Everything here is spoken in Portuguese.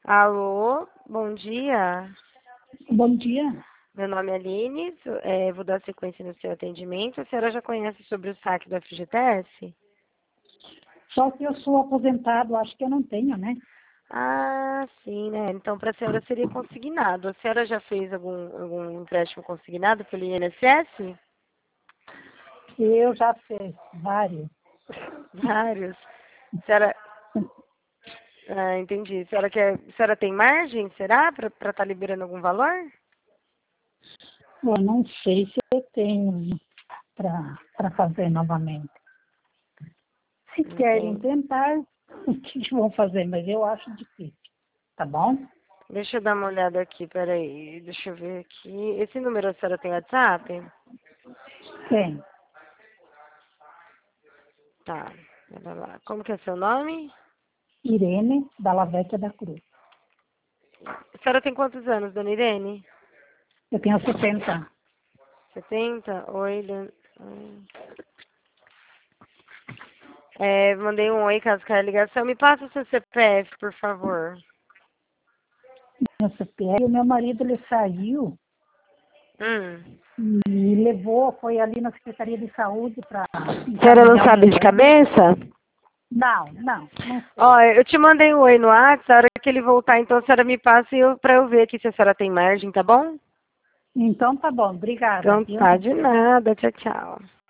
Alô, bom dia. Bom dia. Meu nome é Aline, vou dar sequência no seu atendimento. A senhora já conhece sobre o saque do FGTS? Só que eu sou aposentado, acho que eu não tenho, né? Ah, sim, né? Então, para a senhora seria consignado. A senhora já fez algum empréstimo consignado pelo INSS? Eu já fiz vários. Vários. A senhora, entendi. A senhora tem margem, será, para estar liberando algum valor? Eu não sei se eu tenho para fazer novamente. Se querem Entendi. tentar, o que vão fazer? Mas eu acho difícil, tá bom? Deixa eu dar uma olhada aqui, peraí. Deixa eu ver aqui. Esse número a senhora tem WhatsApp? Tem. Tá, pera lá. Como que é seu nome? Irene Dalla Vecchia da Cruz. A senhora tem quantos anos, dona Irene? Eu tenho 70. 70? Oi, mandei um oi caso queira ligação. Me passa o seu CPF, por favor. Meu CPF. E o meu marido, ele saiu Hum. e levou, foi ali na Secretaria de Saúde para A senhora não encaminhar o sabe meu de RG. cabeça? Não Ó, sei. eu te mandei um oi no WhatsApp, a hora que ele voltar, então a senhora me passa pra eu ver aqui se a senhora tem margem, tá bom? Então tá bom, obrigada, Então viu? tá, de nada. Tchau, tchau.